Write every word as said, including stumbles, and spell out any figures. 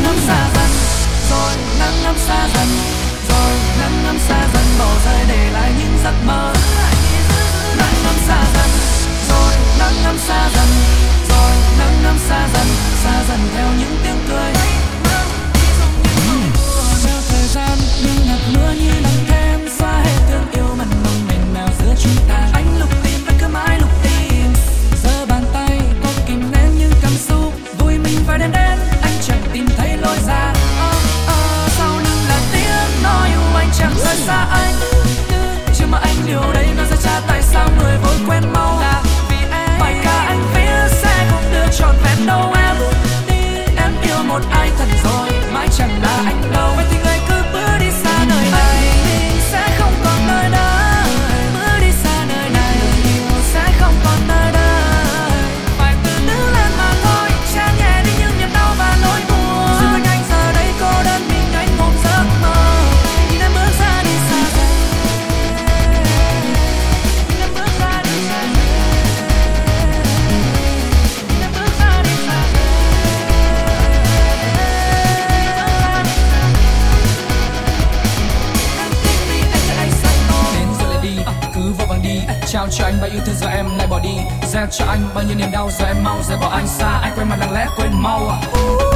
ngắm xa dần, rồi nắng ngắm xa dần, rồi nắng ngắm xa dần, bỏ rơi để lại những giấc mơ. Nắng ngắm xa dần, rồi nắng ngắm xa dần, rồi nắng ngắm xa dần, xa dần theo những tiếng cười. Theo thời gian những hạt mưa như nắng thêm xóa hết thương yêu mặn nồng mềm mèo giữa chúng ta. Anh lục tìm vẫn cứ mãi lục tìm, giơ bàn tay cố kìm nén những cảm xúc vui mình phải đến đến. Anh chẳng tìm thấy lối ra, oh, oh, sau lưng là tiếng nói yêu anh chẳng rời xa anh. Chưa mà anh điều đấy nói ra cha tại sao người vội quên mau là vì em. Bài ca anh viết sẽ không đưa trọn vẹn đâu em. Em yêu một ai thật rồi mãi chẳng là anh đâu. Vậy thì người cứ bước đi xa nơi này, sẽ không còn nơi đây. Bước đi xa nơi này, yêu sẽ không còn nơi đây. Phải từ đứng lên mà thôi, che nhẹ đi những niềm đau và nỗi buồn. Xung quanh anh giờ đây cô đơn mình anh ôm giấc mơ. Nhìn em bước ra đi xa dần, nhìn em bước ra đi xa dần, nhìn em bước ra đi xa dần. Cứ vội vàng đi, trao cho anh bao yêu thương giờ em lại bỏ đi, gieo cho anh bao nhiêu niềm đau giờ em mau rời bỏ anh xa. Anh quên mà lặng lẽ quên mau.